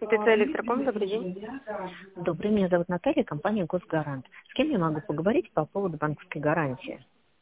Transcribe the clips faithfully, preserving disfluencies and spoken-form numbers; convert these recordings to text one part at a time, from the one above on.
ТЦ Электроком, добрый день. Добрый, меня зовут Наталья, компания Госгарант. С кем я могу поговорить по поводу банковской гарантии?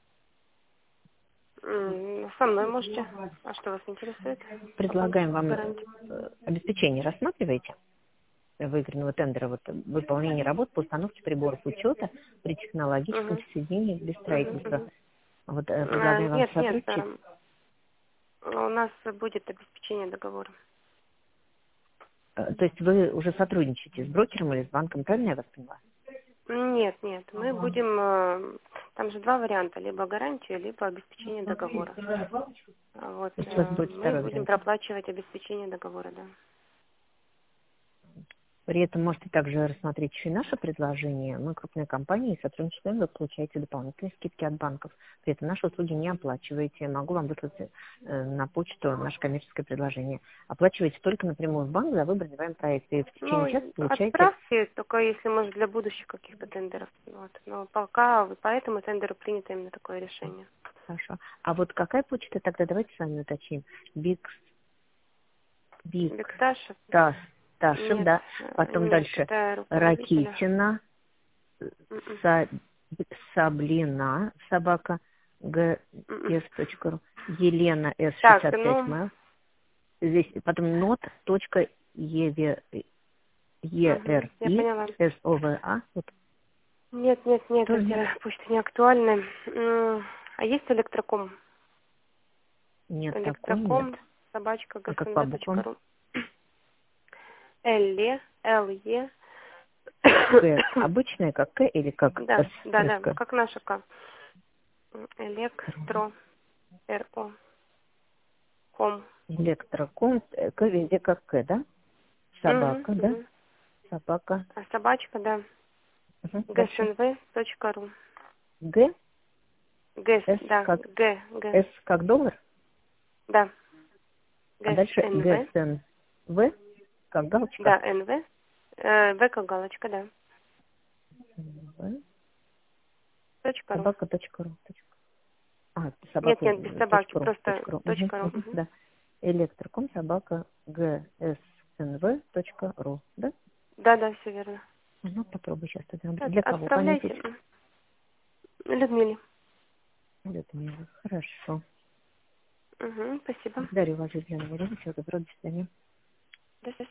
М, Со мной можете. А что вас интересует? По Предлагаем банковской вам гарантии. э, обеспечение. Рассматриваете выигранного тендера, вот, выполнение работ по установке приборов учета при технологическом Угу. соединении без Угу, строительства. угу. Вот, э, предлагаем вам Нет, нет, сотрудничать. эм, у нас будет обеспечение договора. Э, То есть вы уже сотрудничаете с брокером или с банком, правильно я вас поняла? Нет, нет, мы будем, э, там же два варианта, либо гарантия, либо обеспечение договора. А Вот, То есть у вас э, будет мы второй будем вариант. проплачивать обеспечение договора, да. При этом можете также рассмотреть еще и наше предложение. Мы крупная компания, и сотрудничествуем, вы получаете дополнительные скидки от банков. При этом наши услуги не оплачиваете. Могу вам выслать э, на почту наше коммерческое предложение. Оплачиваете только напрямую в банк за выбранный вами проект. И в течение часа Ну, получаете... отправьте, только если, может, для будущих каких-то тендеров. Вот. Но пока вот по этому тендеру принято именно такое решение. Хорошо. А вот какая почта тогда? Давайте с вами уточним. Биг... Биг... Бекташев? Таш... Ташев, Нет, да. э, Потом нет, дальше это руководителя. Ракитина. М-м, Са- Саблина, собака, м-м. gs.ру, Елена с Так, шестьдесят пять ну, mail, здесь потом нот точка еве- угу, я ери поняла. сова, вот Нет, нет, нет, тоже нет, эти почты не актуальны. М, А есть электроком? нет, такой нет. Электроком, собачка, А как по буквам? гснв.ру. Эле, Л-Е. К, обычная как К или как С, Да, да, да, СК? как наша К. Электро, РО, ком. Электроком, э, К везде как К, да? Угу, Собака, да? угу. Собака. А собачка, да. Мгм. Дальше. гснв.ру. Г, Гэс, С да, как Г, Г, С как доллар, да. а дальше ГСНВ, Г, Н, В, как галочка. да, НВ. Э, В как галочка, да. В, Точка ру. собака.ру. А, Нет, нет, без собаки, собака.ру. просто .ру. Угу, точка ру. угу, Мгм. да. Электроком собака гснв.ру. Да? Да, да, все верно. Ну, попробуй сейчас тогда. От- Для кого? Отправляйте. Понятичка. Людмиле. Людмила. Хорошо. Угу, спасибо. Благодарю вас, Елена Валерьевна. Всего доброго. До свидания. До свидания.